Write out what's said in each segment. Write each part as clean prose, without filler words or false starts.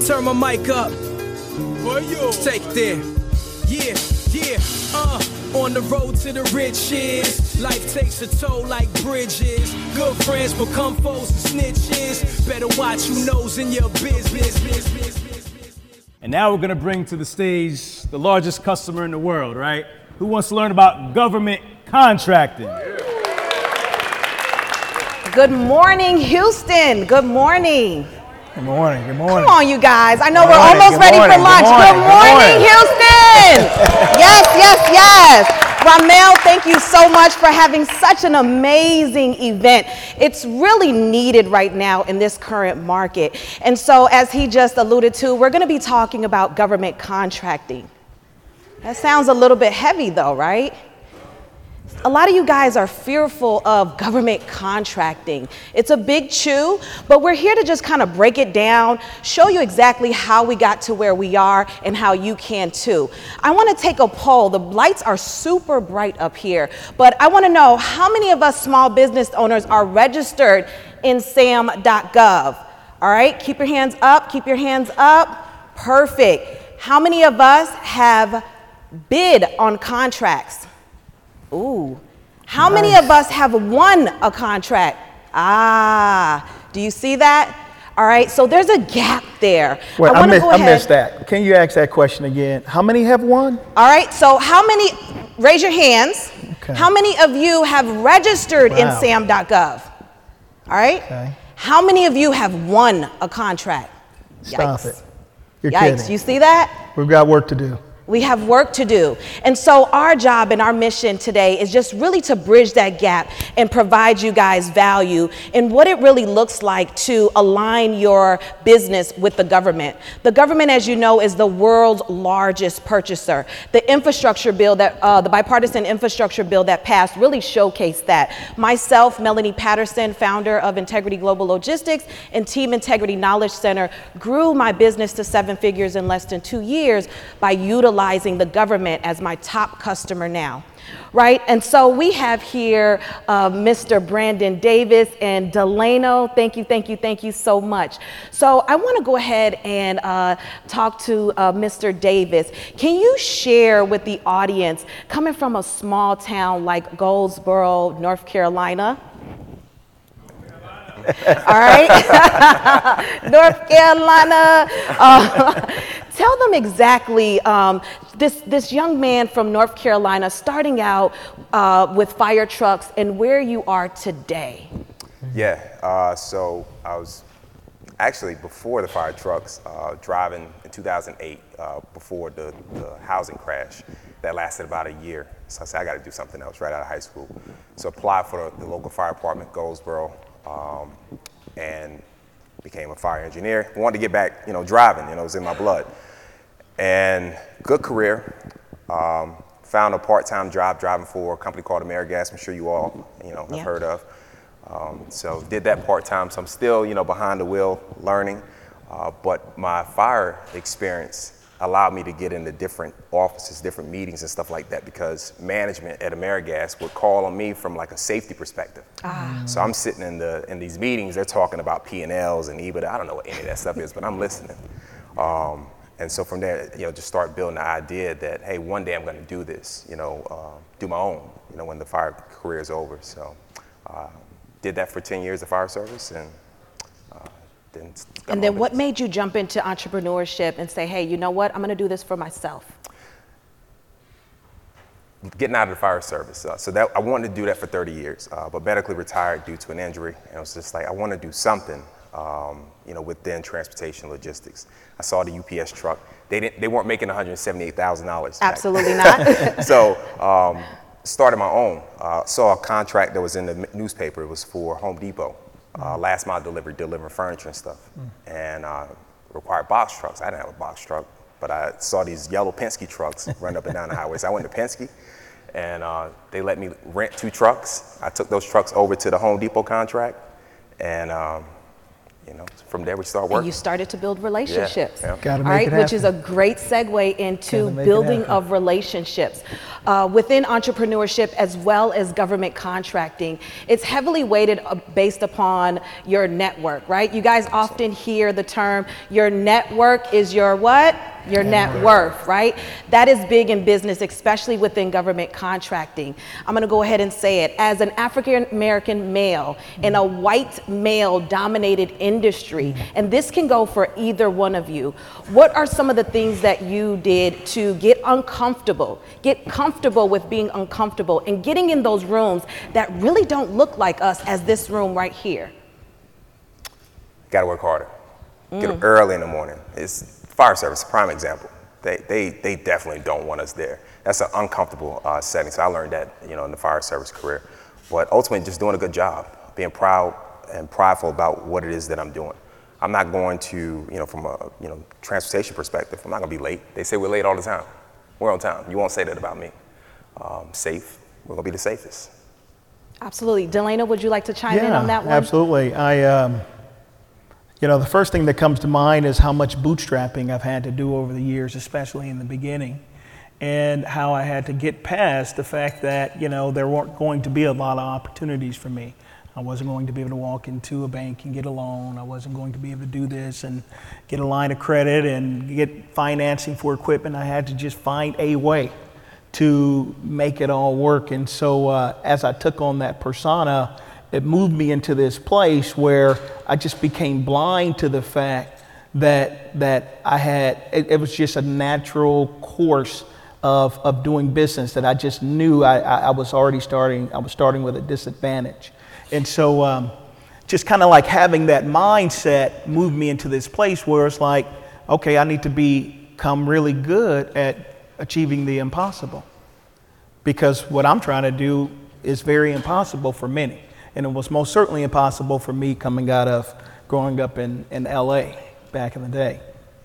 Turn my mic up. Take there. On the road to the riches. Life takes a toll like bridges. Good friends become foes and snitches. Better watch who knows in your business. And now we're going to bring to the stage the largest customer in the world, right? Who wants to learn about government contracting? Good morning, Houston. Good morning. Good morning. Good morning. Come on, you guys. I know we're almost ready for lunch. Good morning, Houston. Yes. Ramel, thank you so much for having such an amazing event. It's really needed right now in this current market. And so, as he just alluded to, we're going to be talking about government contracting. That sounds a little bit heavy, though, right? A lot of you guys are fearful of government contracting. It's a big chew, but we're here to just kind of break it down, show you exactly how we got to where we are and how you can too. I want to take a poll. The lights are super bright up here, but I want to know how many of us small business owners are registered in sam.gov. All right, keep your hands up, keep your hands up. Perfect. How many of us have bid on contracts? Ooh, how many of us have won a contract? Do you see that? All right, so there's a gap there. Wait, I missed that. Can you ask that question again? How many have won? All right, so how many, raise your hands. Okay. How many of you have registered in sam.gov? All right. Okay. How many of you have won a contract? Stop it. You're Yikes, kidding. You see that? We've got work to do. We have work to do. And so our job and our mission today is just really to bridge that gap and provide you guys value in what it really looks like to align your business with the government. The government, as you know, is the world's largest purchaser. The infrastructure bill that, the bipartisan infrastructure bill that passed really showcased that. Myself, Melanie Patterson, founder of Integrity Global Logistics and Team Integrity Knowledge Center, grew my business to 7 figures in less than 2 years by utilizing the government as my top customer now, right? And so we have here Mr. Brandon Davis and Delano. Thank you so much. So I want to go ahead and talk to Mr. Davis. Can you share with the audience, coming from a small town like Goldsboro, North Carolina? All right, North Carolina. Tell them exactly, this young man from North Carolina starting out with fire trucks and where you are today. Yeah, so I was actually before the fire trucks, driving in 2008, before the housing crash that lasted about a year. So I said, I got to do something else right out of high school. So applied for the local fire department, Goldsboro, and became a fire engineer. Wanted to get back, driving, it was in my blood. And good career. Found a part-time job driving for a company called AmeriGas. I'm sure you all, have heard of. So did that part-time. So I'm still, behind the wheel learning. But my fire experience allowed me to get into different offices, different meetings and stuff like that, because management at AmeriGas would call on me from like a safety perspective. So I'm sitting in these meetings, they're talking about P&Ls and EBITDA. I don't know what any of that stuff is, but I'm listening. And so from there, just start building the idea that, hey, one day I'm going to do this, do my own, when the fire career is over. So did that for 10 years of fire service, and then what made you jump into entrepreneurship and say, hey, you know what, I'm going to do this for myself? Getting out of the fire service. So that I wanted to do that for 30 years, but medically retired due to an injury. And it was just like, I want to do something, within transportation logistics. I saw the UPS truck. They weren't making $178,000. Absolutely not. So started my own. Saw a contract that was in the newspaper. It was for Home Depot. Last mile delivery, delivering furniture and stuff. And required box trucks. I didn't have a box truck, but I saw these yellow Penske trucks run up and down the highway. So I went to Penske, and they let me rent 2 trucks. I took those trucks over to the Home Depot contract, and from there we start working. And you started to build relationships. Gotta make all right, it happen. which is a great segue into Gotta make it building happen. of relationships. Within entrepreneurship as well as government contracting, it's heavily weighted based upon your network, right? You guys often hear the term, your network is your what? Your net worth, right? That is big in business, especially within government contracting. I'm gonna go ahead and say it. As an African American male in a white male dominated industry, and this can go for either one of you, what are some of the things that you did to get comfortable with being uncomfortable and getting in those rooms that really don't look like us as this room right here? Got to work harder. Get up early in the morning. It's fire service, prime example. They definitely don't want us there. That's an uncomfortable setting. So I learned that, in the fire service career. But ultimately, just doing a good job, being proud and prideful about what it is that I'm doing. I'm not going to, from a transportation perspective, I'm not going to be late. They say we're late all the time. We're on time. You won't say that about me. Safe. We're going to be the safest. Absolutely. Delana, would you like to chime in on that one? Absolutely. The first thing that comes to mind is how much bootstrapping I've had to do over the years, especially in the beginning, and how I had to get past the fact that, there weren't going to be a lot of opportunities for me. I wasn't going to be able to walk into a bank and get a loan. I wasn't going to be able to do this and get a line of credit and get financing for equipment. I had to just find a way to make it all work. And so as I took on that persona, it moved me into this place where I just became blind to the fact that I had, it was just a natural course of doing business that I just knew I was starting with a disadvantage. And so just kind of like having that mindset moved me into this place where it's like, okay, I need to become really good at achieving the impossible, because what I'm trying to do is very impossible for many. And it was most certainly impossible for me growing up in LA back in the day.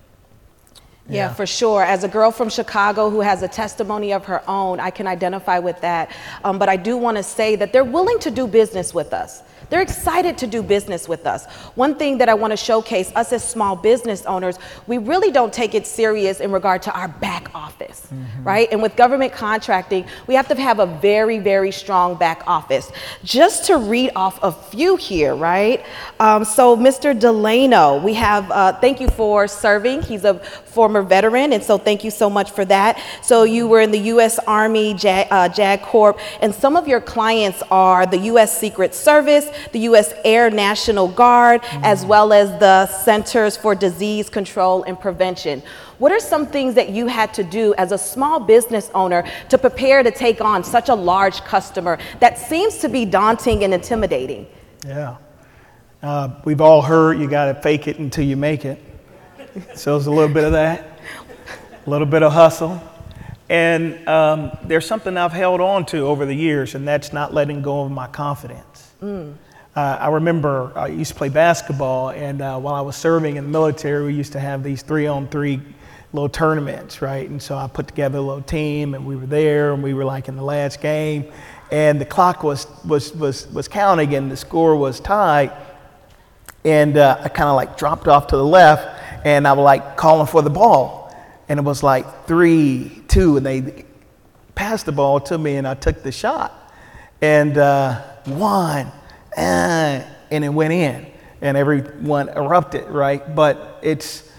Yeah, for sure. As a girl from Chicago who has a testimony of her own, I can identify with that. But I do want to say that they're willing to do business with us. They're excited to do business with us. One thing that I want to showcase, us as small business owners, we really don't take it serious in regard to our back office, right? And with government contracting, we have to have a very, very strong back office. Just to read off a few here, right? So Mr. Delano, we have, thank you for serving. He's a former veteran, and so thank you so much for that. So you were in the U.S. Army, JAG Corp, and some of your clients are the U.S. Secret Service, the U.S. Air National Guard, as well as the Centers for Disease Control and Prevention. What are some things that you had to do as a small business owner to prepare to take on such a large customer that seems to be daunting and intimidating? Yeah. We've all heard you got to fake it until you make it. So it's a little bit of that, a little bit of hustle. And there's something I've held on to over the years, and that's not letting go of my confidence. I remember I used to play basketball, and while I was serving in the military, we used to have these 3-on-3 little tournaments, right? And so I put together a little team, and we were there, and we were like in the last game, and the clock was counting, and the score was tied, and I kind of like dropped off to the left, and I was like calling for the ball, and it was like 3-2, and they passed the ball to me, and I took the shot, and one, and it went in, and everyone erupted, right? But it's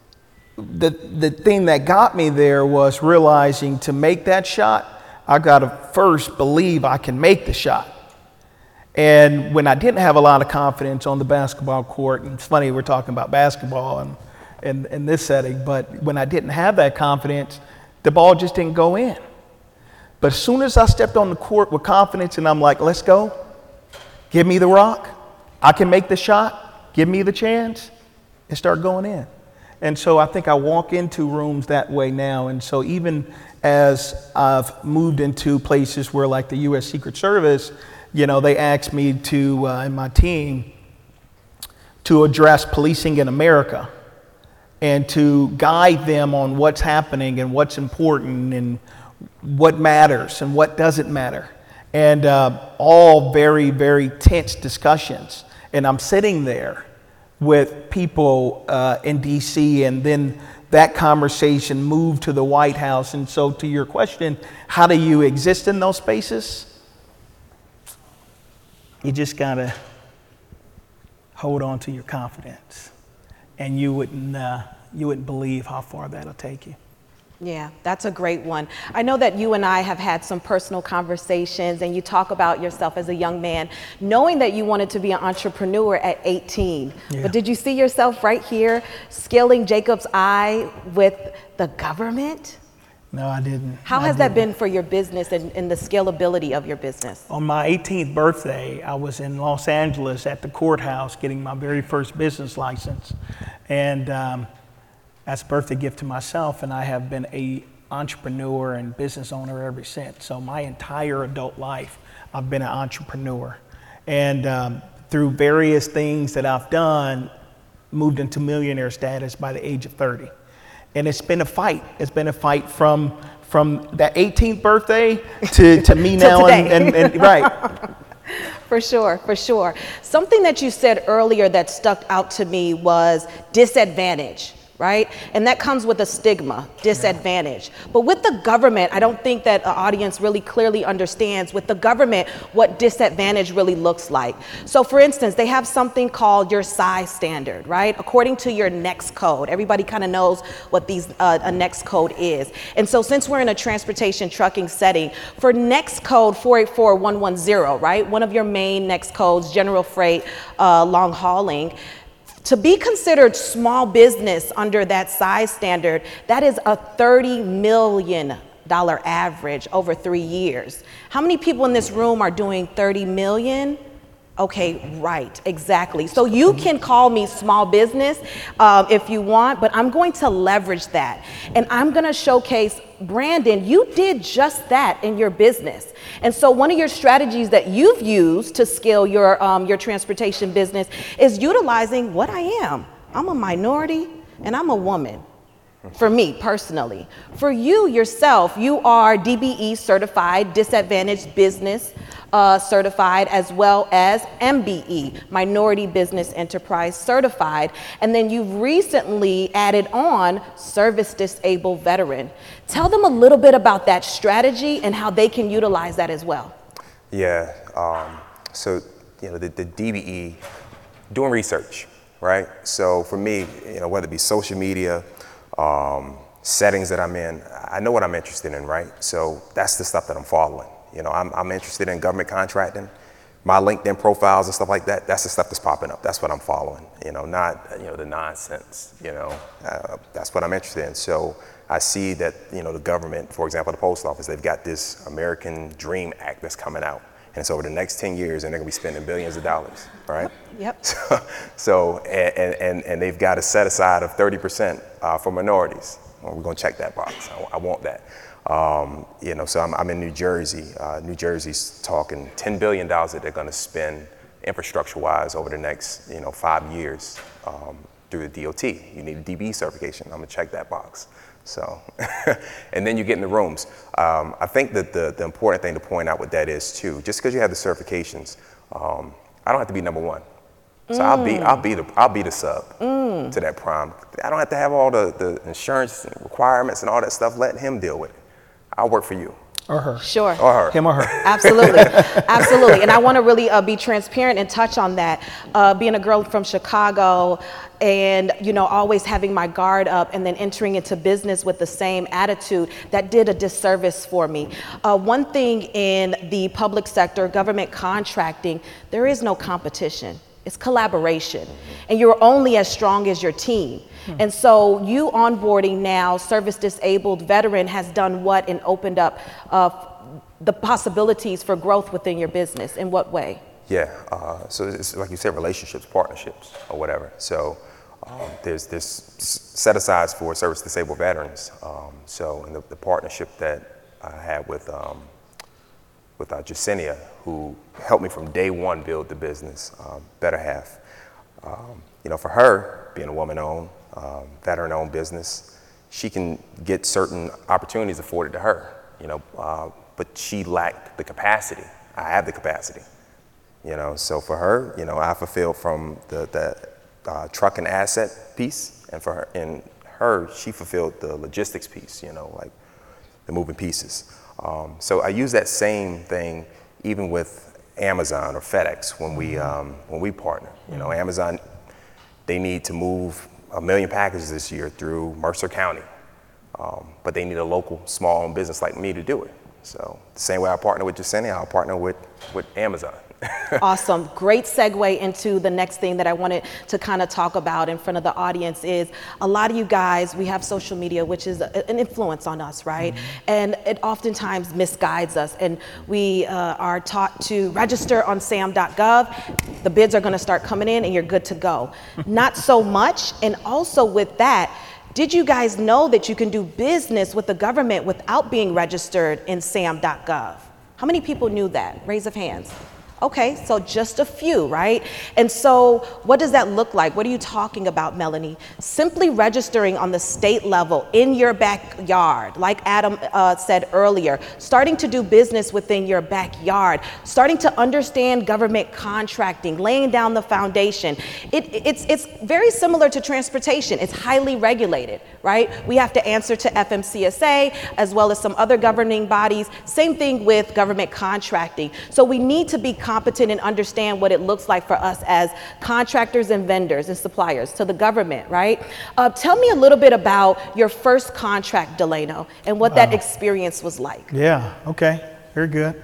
the thing that got me there was realizing to make that shot, I got to first believe I can make the shot. And when I didn't have a lot of confidence on the basketball court, and it's funny we're talking about basketball and in this setting, but when I didn't have that confidence, the ball just didn't go in. But as soon as I stepped on the court with confidence and I'm like, let's go, give me the rock, I can make the shot, give me the chance, and start going in. And so I think I walk into rooms that way now. And so even as I've moved into places where like the U.S. Secret Service, they asked me to, and my team, to address policing in America and to guide them on what's happening and what's important and what matters and what doesn't matter. And all very, very tense discussions. And I'm sitting there with people in DC, and then that conversation moved to the White House. And so to your question, how do you exist in those spaces? You just gotta hold on to your confidence, and you wouldn't believe how far that'll take you. Yeah, that's a great one. I know that you and I have had some personal conversations, and you talk about yourself as a young man, knowing that you wanted to be an entrepreneur at 18. Yeah. But did you see yourself right here scaling Jacob's Eye with the government? No, I didn't. How has that been for your business and the scalability of your business? On my 18th birthday, I was in Los Angeles at the courthouse getting my very first business license. And that's a birthday gift to myself, and I have been an entrepreneur and business owner ever since. So my entire adult life, I've been an entrepreneur. And through various things that I've done, moved into millionaire status by the age of 30. And it's been a fight. It's been a fight from that 18th birthday to me now and right. For sure, for sure. Something that you said earlier that stuck out to me was disadvantage, right? And that comes with a stigma, disadvantage. But with the government, I don't think that an audience really clearly understands with the government what disadvantage really looks like. So for instance, they have something called your size standard, right? According to your NEXT code, everybody kind of knows what these a NEXT code is. And so since we're in a transportation trucking setting, for NEXT code 484110, right? One of your main NEXT codes, general freight, long hauling, to be considered small business under that size standard, that is a $30 million average over 3 years. How many people in this room are doing 30 million? Okay, right, exactly. So you can call me small business if you want, but I'm going to leverage that. And I'm gonna showcase, Brandon, you did just that in your business. And so one of your strategies that you've used to scale your transportation business is utilizing what I am. I'm a minority and I'm a woman. For me personally. For you yourself, you are DBE certified, disadvantaged business certified, as well as MBE, Minority Business Enterprise certified. And then you've recently added on service disabled veteran. Tell them a little bit about that strategy and how they can utilize that as well. Yeah, so the DBE, doing research, right? So for me, whether it be social media, settings that I'm in, I know what I'm interested in, right? So that's the stuff that I'm following. I'm interested in government contracting, my LinkedIn profiles and stuff like that. That's the stuff that's popping up. That's what I'm following, not, the nonsense, that's what I'm interested in. So I see that, the government, for example, the post office, they've got this American Dream Act that's coming out. And so over the next 10 years, and they're gonna be spending billions of dollars, right? Yep. So they've got a set aside of 30% for minorities. Well, we're gonna check that box. I want that. So I'm in New Jersey. New Jersey's talking $10 billion that they're gonna spend infrastructure-wise over the next 5 years through the DOT. You need a DB certification. I'm gonna check that box. So, and then you get in the rooms. I think that the important thing to point out with that is too, just because you have the certifications, I don't have to be number one. So I'll be the sub to that prime. I don't have to have all the insurance requirements and all that stuff. Let him deal with it. I'll work for you. Or her. Sure. Or her. Him or her. Absolutely. Absolutely. And I want to really be transparent and touch on that. Being a girl from Chicago and, always having my guard up and then entering into business with the same attitude, that did a disservice for me. One thing in the public sector, government contracting, there is no competition. It's collaboration. And you're only as strong as your team. And so you onboarding now service disabled veteran has done what and opened up the possibilities for growth within your business. In what way? Yeah, so it's like you said, relationships, partnerships, or whatever. So there's set asides for service disabled veterans. So in the partnership that I had with Jacinia, who helped me from day one build the business, Better Half. For her, being a woman-owned, veteran-owned business, she can get certain opportunities afforded to her, but she lacked the capacity. I have the capacity, so for her, I fulfilled from the truck and asset piece, and for her, she fulfilled the logistics piece, you know, like the moving pieces. So I use that same thing even with Amazon or FedEx when we partner. You know, Amazon, they need to move 1 million packages this year through Mercer County, but they need a local small-owned business like me to do it. So the same way I partner with Yesenia, I'll partner with Amazon. Awesome. Great segue into the next thing that I wanted to kind of talk about in front of the audience is a lot of you guys, we have social media, which is an influence on us, right? And it oftentimes misguides us. And we are taught to register on sam.gov. The bids are going to start coming in and you're good to go. Not so much. And also with that, did you guys know that you can do business with the government without being registered in sam.gov? How many people knew that? Raise of hands. Okay, so just a few, right? And so what does that look like? What are you talking about, Melanie? Simply registering on the state level in your backyard, like Adam said earlier, starting to do business within your backyard, starting to understand government contracting, laying down the foundation. It's very similar to transportation. It's highly regulated, right? We have to answer to FMCSA as well as some other governing bodies. Same thing with government contracting. So we need to be competent and understand what it looks like for us as contractors and vendors and suppliers to the government, right? Tell me a little bit about your first contract, Delano, and what that experience was like. Yeah, okay, very good.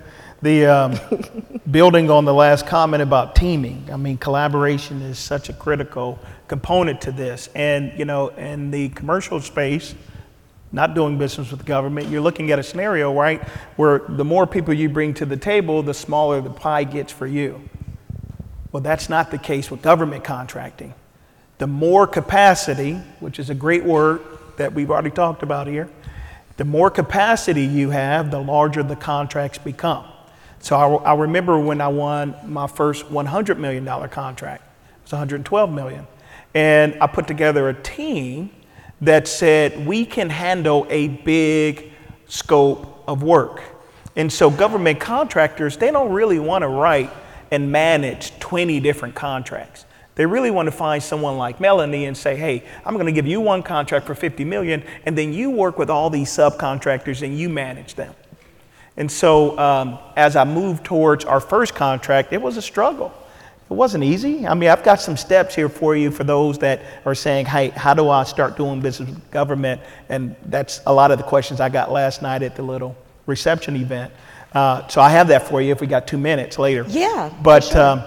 The building on the last comment about teaming, I mean, collaboration is such a critical component to this. And, you know, in the commercial space, not doing business with the government, you're looking at a scenario, right, where the more people you bring to the table, the smaller the pie gets for you. Well, that's not the case with government contracting. The more capacity, which is a great word that we've already talked about here, the more capacity you have, the larger the contracts become. So I remember when I won my first $100 million contract, it was $112 million. And I put together a team that said we can handle a big scope of work. And so government contractors, they don't really want to write and manage 20 different contracts. They really want to find someone like Melanie and say, hey, I'm going to give you one contract for 50 million, and then you work with all these subcontractors and you manage them. And so as I moved towards our first contract, it was a struggle. It wasn't easy. I mean, I've got some steps here for you for those that are saying, hey, how do I start doing business with government? And that's a lot of the questions I got last night at the little reception event. So I have that for you if we got 2 minutes later. Yeah. But sure.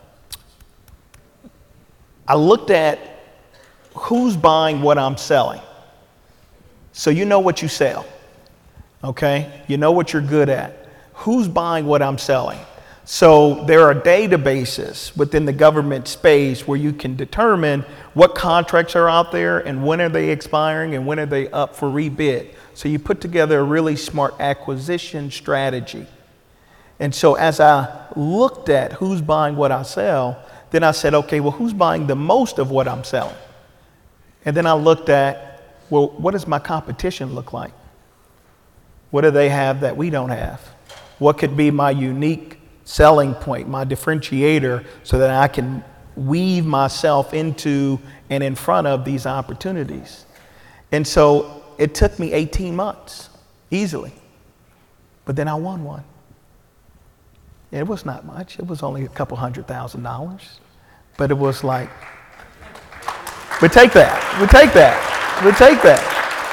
I looked at who's buying what I'm selling. So you know what you sell, okay? You know what you're good at. Who's buying what I'm selling? So there are databases within the government space where you can determine what contracts are out there and when are they expiring and when are they up for rebid. So you put together a really smart acquisition strategy. And so as I looked at who's buying what I sell, then I said, okay, well, who's buying the most of what I'm selling? And then I looked at, well, what does my competition look like? What do they have that we don't have? What could be my unique selling point, my differentiator, so that I can weave myself into and in front of these opportunities? And so it took me 18 months, easily. But then I won one. It was not much. It was only a couple $100,000. But it was like, we take that, we take that, we take that.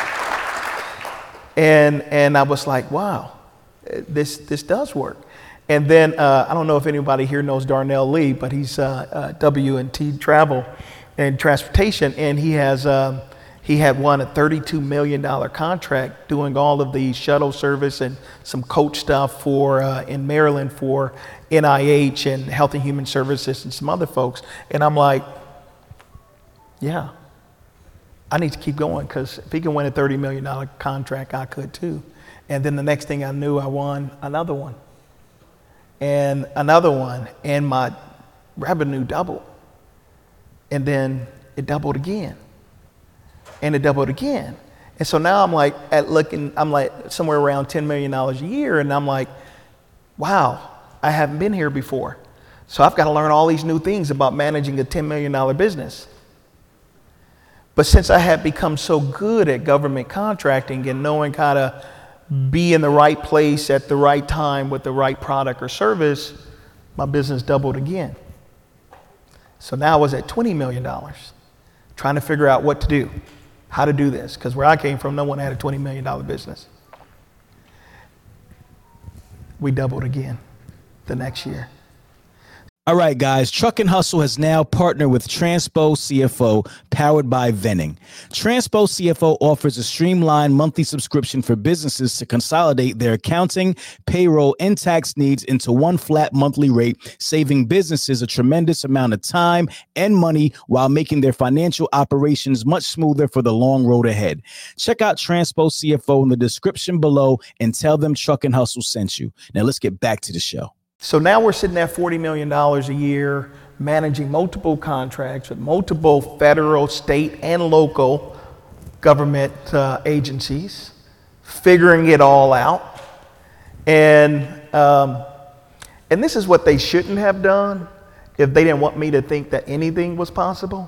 And I was like, wow, this does work. And then I don't know if anybody here knows Darnell Lee, but he's W&T Travel and Transportation, and he had won a $32 million contract doing all of the shuttle service and some coach stuff for in Maryland for NIH and Health and Human Services and some other folks. And I'm like, yeah, I need to keep going, because if he can win a $30 million contract, I could too. And then the next thing I knew, I won another one. And another one, and my revenue doubled. And then it doubled again. And it doubled again. And so now I'm like I'm like somewhere around $10 million a year, and I'm like, wow, I haven't been here before. So I've got to learn all these new things about managing a $10 million business. But since I had become so good at government contracting and knowing how to be in the right place at the right time with the right product or service, my business doubled again. So now I was at $20 million, trying to figure out what to do, how to do this, because where I came from, no one had a $20 million business. We doubled again the next year. All right, guys, Truckin' Hustle has now partnered with Transpo CFO, powered by Venning. Transpo CFO offers a streamlined monthly subscription for businesses to consolidate their accounting, payroll, and tax needs into one flat monthly rate, saving businesses a tremendous amount of time and money while making their financial operations much smoother for the long road ahead. Check out Transpo CFO in the description below and tell them Truckin' Hustle sent you. Now let's get back to the show. So now we're sitting at $40 million a year, managing multiple contracts with multiple federal, state, and local government agencies, figuring it all out. And this is what they shouldn't have done if they didn't want me to think that anything was possible.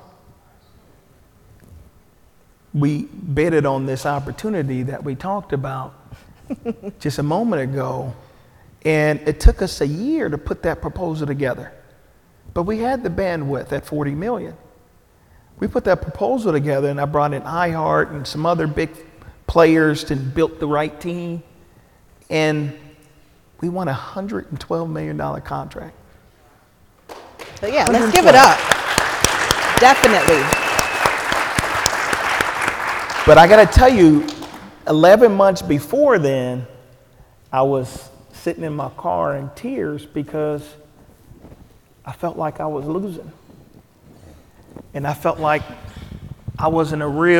We betted on this opportunity that we talked about just a moment ago. And it took us a year to put that proposal together. But we had the bandwidth at 40 million. We put that proposal together, and I brought in iHeart and some other big players and built the right team. And we won a $112 million contract. So yeah, let's give it up. Definitely. But I got to tell you, 11 months before then, I was sitting in my car in tears because I felt like I was losing. And I felt like I wasn't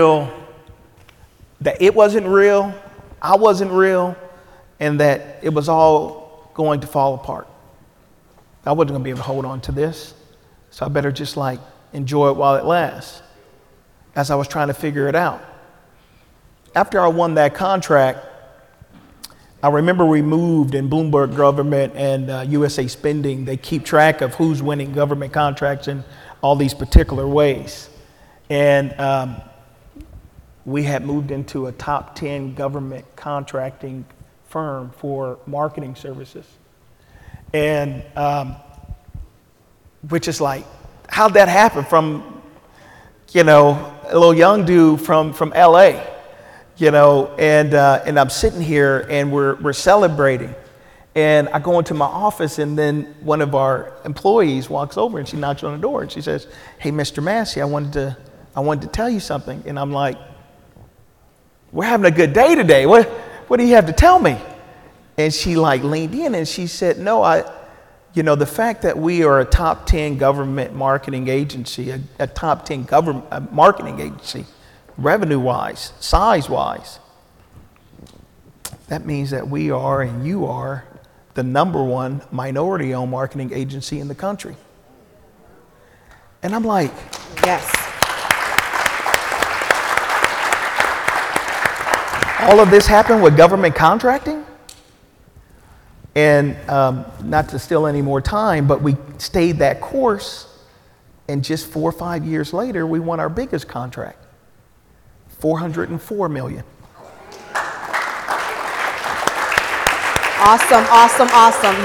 that it wasn't real, I wasn't real, and that it was all going to fall apart. I wasn't going to be able to hold on to this, so I better just enjoy it while it lasts, as I was trying to figure it out. After I won that contract, I remember we moved in Bloomberg Government and USA Spending. They keep track of who's winning government contracts in all these particular ways. And we had moved into a top 10 government contracting firm for marketing services. And which is how'd that happen from, a little young dude from LA? And I'm sitting here and we're celebrating, and I go into my office, and then one of our employees walks over and she knocks on the door and she says, "Hey, Mr. Massey, I wanted to tell you something." And I'm like, "We're having a good day today. What do you have to tell me?" And she leaned in and she said, "No, the fact that we are a top 10 government marketing agency, a top 10 government marketing agency, revenue-wise, size-wise, that means that we are, and you are, the #1 minority-owned marketing agency in the country." And I'm like, yes. All of this happened with government contracting? And not to steal any more time, but we stayed that course, and just 4 or 5 years later, we won our biggest contract. $404 million. Awesome, awesome, awesome.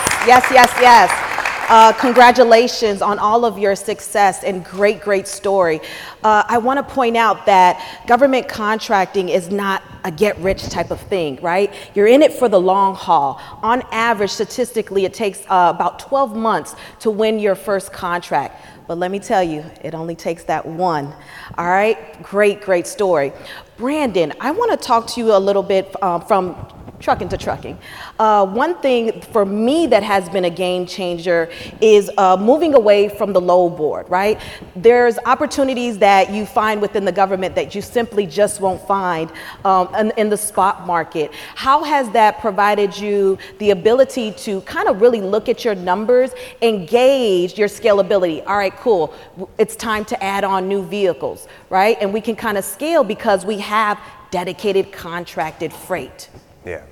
Yes. Congratulations on all of your success and great story. I want to point out that government contracting is not a get-rich type of thing, right? You're in it for the long haul. On average, statistically, it takes about 12 months to win your first contract. But let me tell you, it only takes that one. All right, great story. Brandon, I want to talk to you a little bit from trucking to trucking. One thing for me that has been a game changer is moving away from the low board, right? There's opportunities that you find within the government that you simply just won't find in the spot market. How has that provided you the ability to kind of really look at your numbers and gauge your scalability? All right, cool. It's time to add on new vehicles, right? And we can kind of scale because we have dedicated contracted freight. Yeah.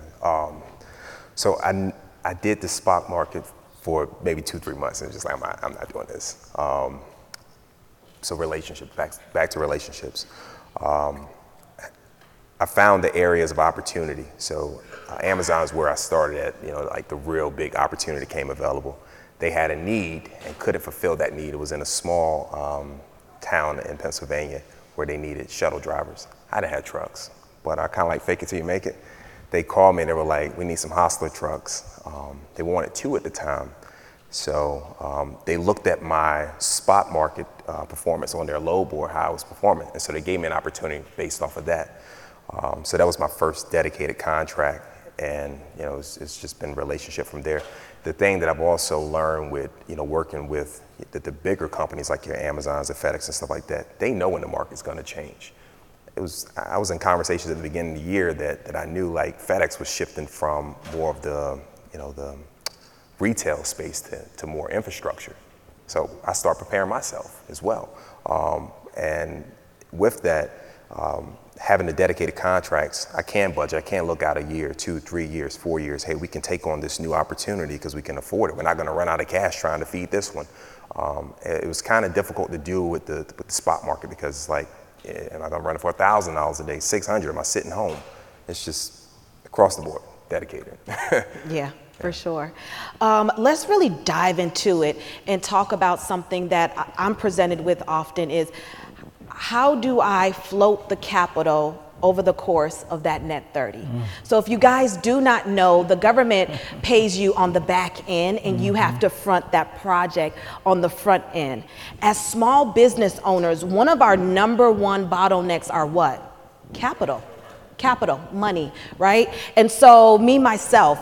So I did the spot market for maybe 2-3 months, and just I'm not doing this. So relationships, back to relationships. I found the areas of opportunity. So Amazon is where I started at, you know, like the real big opportunity came available. They had a need and couldn't fulfill that need. It was in a small town in Pennsylvania where they needed shuttle drivers. I didn't have trucks, but I kind of like fake it till you make it. They called me and they were like, we need some Hostler trucks. They wanted 2 at the time. So they looked at my spot market performance on their load board, how I was performing. And so they gave me an opportunity based off of that. So that was my first dedicated contract. And, you know, it's just been a relationship from there. The thing that I've also learned with, you know, working with the bigger companies like your Amazons and FedEx and stuff like that, they know when the market's going to change. I was in conversations at the beginning of the year that I knew like FedEx was shifting from more of the, you know, the retail space to more infrastructure. So I start preparing myself as well. And with that, having the dedicated contracts, I can budget. I can look out a year, 2, 3 years, 4 years. Hey, we can take on this new opportunity because we can afford it. We're not going to run out of cash trying to feed this one. It was kind of difficult to do with the spot market because it's like, am I going to run it for $1,000 a day, $600? Am I sitting home? It's just across the board, dedicated. Yeah. For sure. Let's really dive into it and talk about something that I'm presented with often is how do I float the capital over the course of that net 30? So if you guys do not know, the government pays you on the back end and you have to front that project on the front end. As small business owners, one of our #1 bottlenecks are what? Capital, money, right? And so me, myself,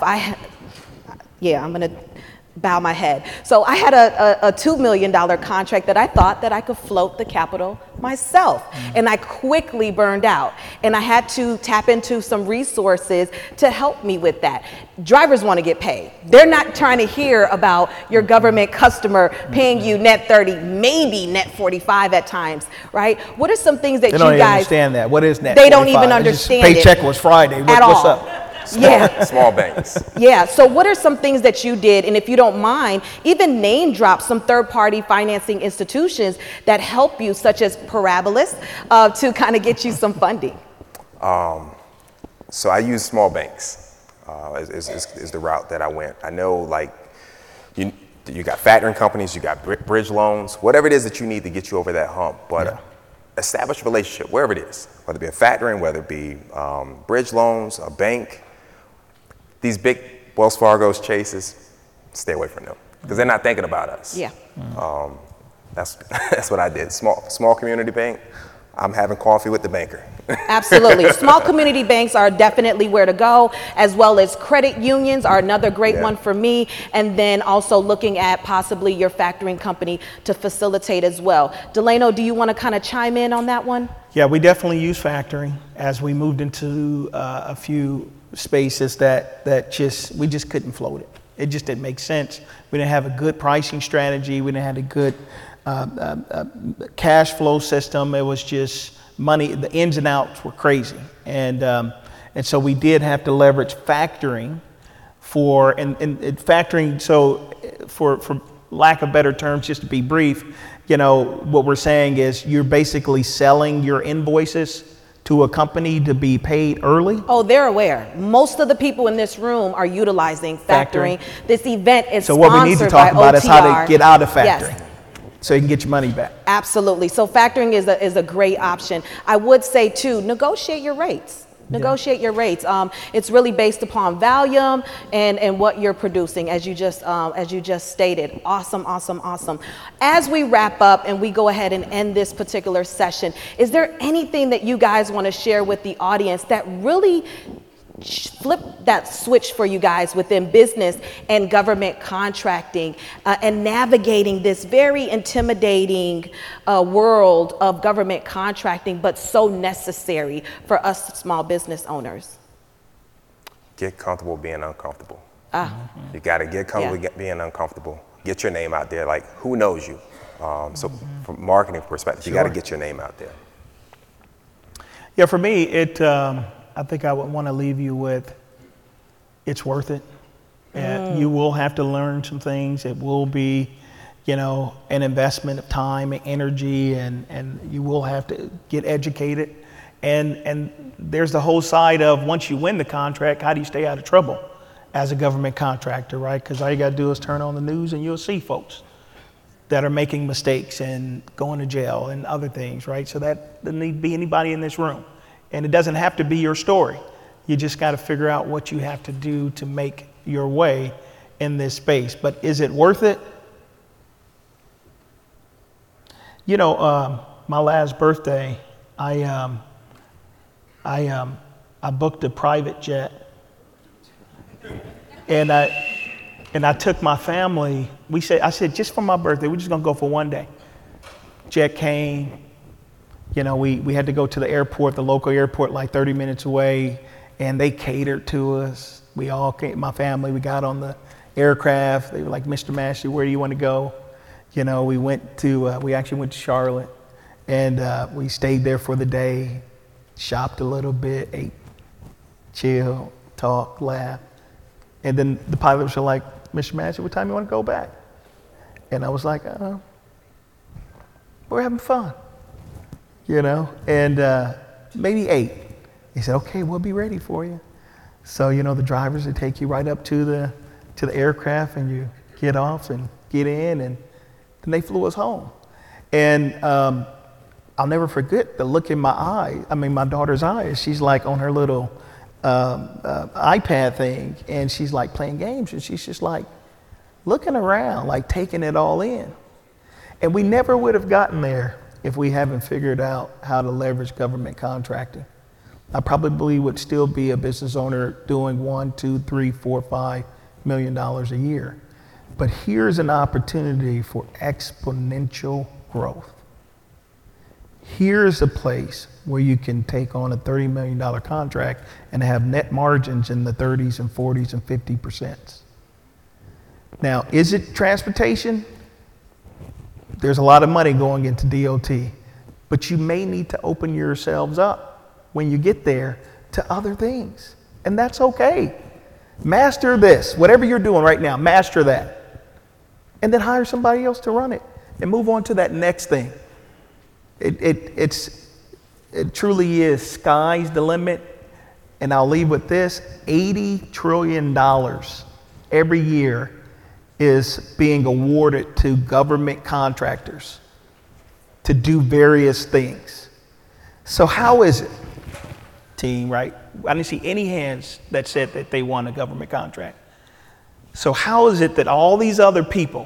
I'm going to bow my head. So I had a $2 million contract that I thought that I could float the capital myself. And I quickly burned out. And I had to tap into some resources to help me with that. Drivers want to get paid. They're not trying to hear about your government customer paying you net 30, maybe net 45 at times, right? What are some things that you guys... They don't even understand that. What is net 45? They don't even understand it. Paycheck was Friday. What's up? Small banks. Yeah. So what are some things that you did? And if you don't mind, even name drop some third-party financing institutions that help you, such as Parabolis, to kind of get you some funding. So I use small banks is the route that I went. I know like you got factoring companies, you got bridge loans, whatever it is that you need to get you over that hump. But establish a relationship, wherever it is, whether it be a factoring, whether it be bridge loans, a bank. These big Wells Fargo's, Chases, stay away from them because they're not thinking about us. Yeah. That's what I did. Small community bank. I'm having coffee with the banker. Absolutely. Small community banks are definitely where to go, as well as credit unions are another great one for me. And then also looking at possibly your factoring company to facilitate as well. Delano, do you want to kind of chime in on that one? Yeah, we definitely use factoring as we moved into a few spaces that we just couldn't float it. It just didn't make sense. We didn't have a good pricing strategy. We didn't have a good cash flow system. It was just money. The ins and outs were crazy. And so we did have to leverage factoring and factoring. So for lack of better terms, just to be brief, you know, what we're saying is you're basically selling your invoices to a company to be paid early? Oh, they're aware. Most of the people in this room are utilizing factoring. This event is so sponsored by OTR. what we need to talk about is how to get out of factoring. Yes. So you can get your money back. Absolutely. So factoring is a great option. I would say too, negotiate your rates. Negotiate your rates. It's really based upon volume and what you're producing, as you just stated. Awesome, awesome, awesome. As we wrap up and we go ahead and end this particular session, is there anything that you guys want to share with the audience that really flip that switch for you guys within business and government contracting and navigating this very intimidating world of government contracting, but so necessary for us small business owners? Get comfortable being uncomfortable. You got to get comfortable being uncomfortable. Get your name out there. Like, who knows you? So from marketing perspective, you got to get your name out there. Yeah, for me, I think I would want to leave you with, it's worth it. And you will have to learn some things. It will be, an investment of time and energy, and you will have to get educated. And there's the whole side of, once you win the contract, how do you stay out of trouble as a government contractor, right? Because all you got to do is turn on the news and you'll see folks that are making mistakes and going to jail and other things, right? So that doesn't need to be anybody in this room. And it doesn't have to be your story. You just got to figure out what you have to do to make your way in this space. But is it worth it? My last birthday, I booked a private jet, and I took my family. I said, just for my birthday, we're just gonna go for one day. Jet came. We had to go to the airport, the local airport, like 30 minutes away, and they catered to us. We all came, my family. We got on the aircraft. They were like, Mr. Massey, where do you want to go? We actually went to Charlotte, and we stayed there for the day, shopped a little bit, ate, chill, talk, laugh. And then the pilots were like, Mr. Massey, what time you want to go back? And I was like, we're having fun, and maybe 8. He said, okay, we'll be ready for you. So, the drivers would take you right up to the aircraft, and you get off and get in, and then they flew us home. And I'll never forget the look in my daughter's eyes. She's like on her little iPad thing, and she's like playing games, and she's just like looking around, like taking it all in. And we never would have gotten there if we haven't figured out how to leverage government contracting. I probably would still be a business owner doing $1, $2, $3, $4, $5 million a year. But here's an opportunity for exponential growth. Here's a place where you can take on a $30 million contract and have net margins in the 30s and 40s and 50%. Now, is it transportation? There's a lot of money going into DOT, but you may need to open yourselves up when you get there to other things, and that's okay. Master this, whatever you're doing right now, master that, and then hire somebody else to run it and move on to that next thing. It truly is sky's the limit. And I'll leave with this: $80 trillion every year is being awarded to government contractors to do various things. So how is it, team, right? I didn't see any hands that said that they won a government contract. So how is it that all these other people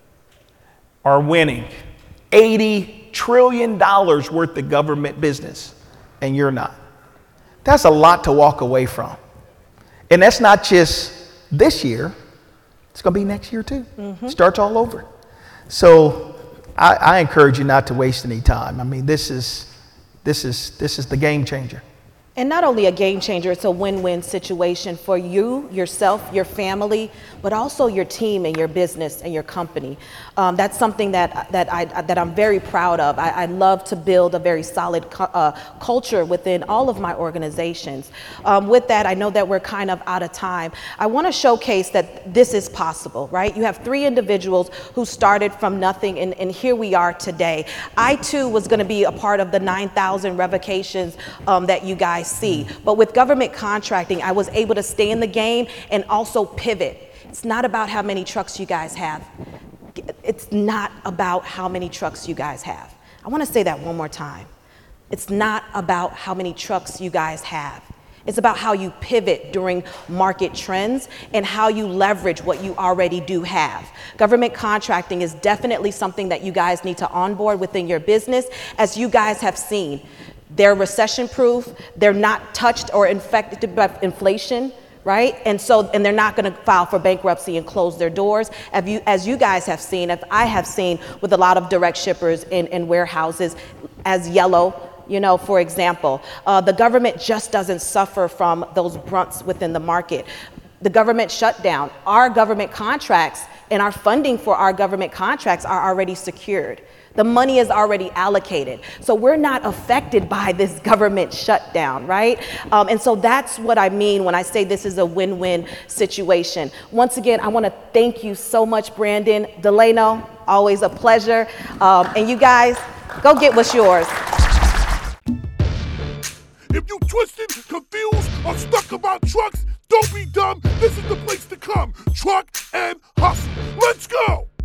are winning $80 trillion worth of government business and you're not? That's a lot to walk away from. And that's not just this year. It's going to be next year too. Mm-hmm. Starts all over. So I encourage you not to waste any time. I mean, this is the game changer. And not only a game changer, it's a win-win situation for you, yourself, your family, but also your team and your business and your company. That's something that I'm very proud of. I love to build a very solid culture within all of my organizations. With that, I know that we're kind of out of time. I want to showcase that this is possible, right? You have 3 individuals who started from nothing, and here we are today. I too was going to be a part of the 9,000 revocations that you guys see. But with government contracting, I was able to stay in the game and also pivot. It's not about how many trucks you guys have. It's not about how many trucks you guys have. I want to say that one more time. It's not about how many trucks you guys have. It's about how you pivot during market trends and how you leverage what you already do have. Government contracting is definitely something that you guys need to onboard within your business. As you guys have seen, they're recession proof. They're not touched or infected by inflation, right? And they're not going to file for bankruptcy and close their doors. As you guys have seen, as I have seen with a lot of direct shippers in warehouses, as Yellow, for example, the government just doesn't suffer from those brunts within the market. The government shutdown, our government contracts and our funding for our government contracts are already secured. The money is already allocated. So we're not affected by this government shutdown, right? And so that's what I mean when I say this is a win-win situation. Once again, I want to thank you so much, Brandon. Delano, always a pleasure. And you guys, go get what's yours. If you twisted, confused, or stuck about trucks, don't be dumb. This is the place to come. Truck and Hustle. Let's go.